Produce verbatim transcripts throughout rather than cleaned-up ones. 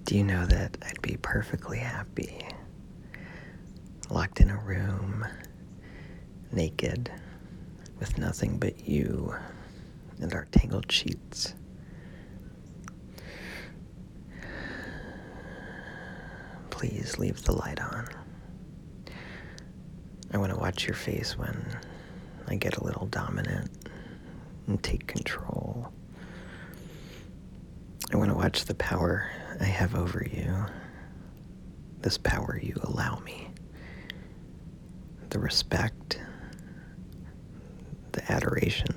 Do you know that I'd be perfectly happy locked in a room, naked, with nothing but you and our tangled sheets? Please leave the light on. I want to watch your face when I get a little dominant and take control. I want to watch the power I have over you, this power you allow me, the respect, the adoration.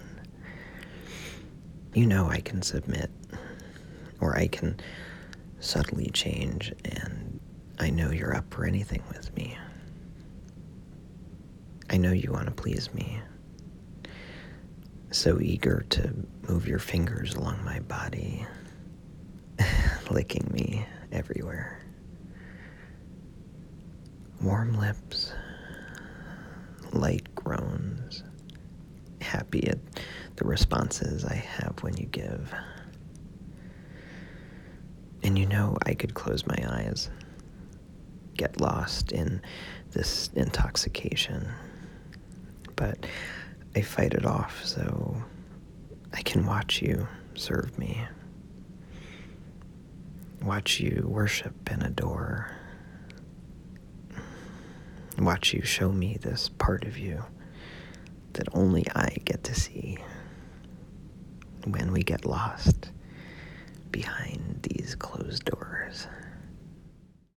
You know I can submit, or I can subtly change, and I know you're up for anything with me. I know you want to please me. So eager to move your fingers along my body, licking me everywhere. Warm lips, light groans, happy at the responses I have when you give. And you know I could close my eyes, get lost in this intoxication, but I fight it off so I can watch you serve me, watch you worship and adore, watch you show me this part of you that only I get to see when we get lost behind these closed doors.